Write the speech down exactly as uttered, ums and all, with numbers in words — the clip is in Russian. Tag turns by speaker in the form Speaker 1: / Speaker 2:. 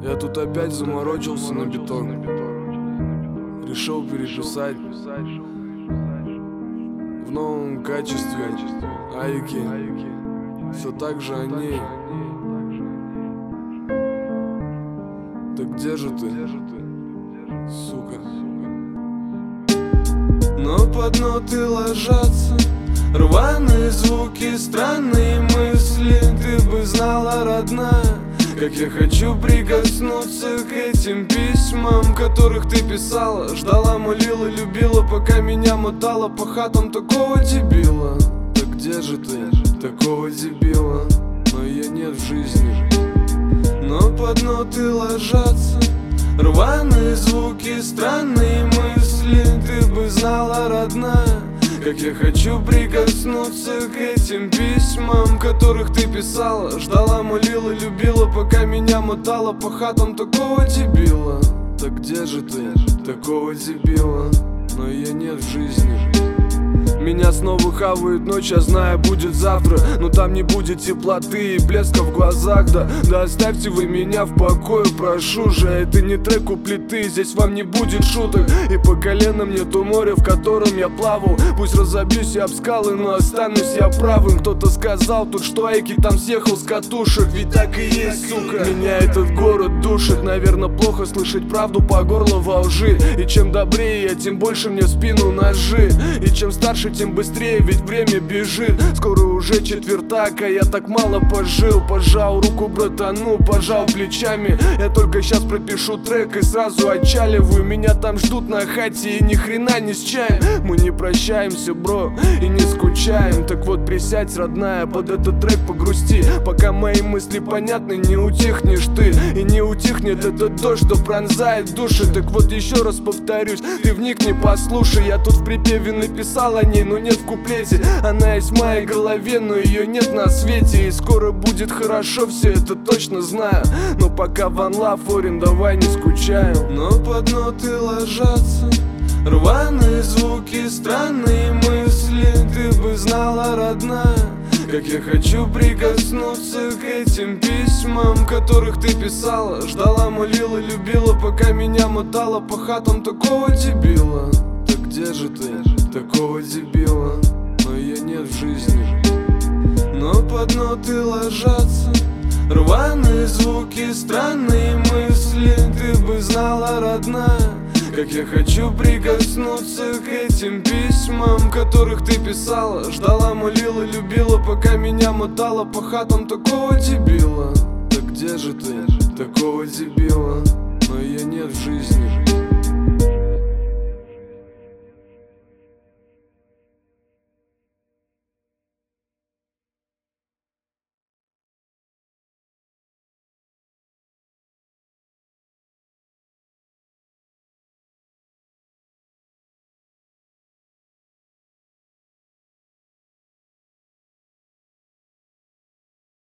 Speaker 1: Я тут опять заморочился на бетон. Решил переписать в новом качестве Айки. Все так же о ней. Так где же ты, сука? Но под ноты ложатся рваные звуки, странные мысли. Ты бы знала, родная, как я хочу прикоснуться к этим письмам, которых ты писала, ждала, молила, любила, пока меня мотала по хатам такого дебила. Так где же ты, такого дебила? Но ее нет в жизни. Но под ноты ложатся рваные звуки, странные мысли. Ты бы знала, родная, как я хочу прикоснуться к этим письмам, которых ты писала, ждала, молила, любила, пока меня мотала по хатам такого дебила. Так где же ты, такого дебила? Но ее нет в жизни. Меня снова хавает ночь, я знаю, будет завтра, но там не будет теплоты и блеска в глазах. Да, да оставьте вы меня в покое, прошу же. Это не трек у плиты, здесь вам не будет шуток. И по коленам нету моря, в котором я плавал. Пусть разобьюсь я об скалы, но останусь я правым. Кто-то сказал тут, что Айки там съехал с катушек. Ведь так и есть, сука. Меня этот город душит. Наверное, плохо слышать правду по горло во лжи. И чем добрее я, тем больше мне в спину ножи. И чем старше, тем быстрее, ведь время бежит. Скоро уже четвертак, а я так мало пожил. Пожал руку братану, пожал плечами. Я только сейчас пропишу трек и сразу отчаливаю. Меня там ждут на хате и ни хрена не с чаем. Мы не прощаемся, бро, и не скучаем. Так вот присядь, родная, под этот трек погрусти. Пока мои мысли понятны, не утихнешь ты. И не утихнет этот дождь, что пронзает души. Так вот еще раз повторюсь, ты вникни, послушай. Я тут в припеве написал о ней, но нет в куплете. Она есть в моей голове, но ее нет на свете. И скоро будет хорошо, все это точно знаю. Но пока one love, Орин, давай не скучаем. Но под ноты ложатся рваные звуки, странные мысли. Ты бы знала, родная, как я хочу прикоснуться к этим письмам, которых ты писала, ждала, молила, любила, пока меня мотала по хатам такого дебила. Так где же ты, такого дебила? Но ее нет в жизни. Но под ноты ложатся рваные звуки, странные мысли. Ты бы знала, родная, как я хочу прикоснуться к этим письмам, которых ты писала, ждала, молила, любила, пока меня мотала по хатам такого дебила.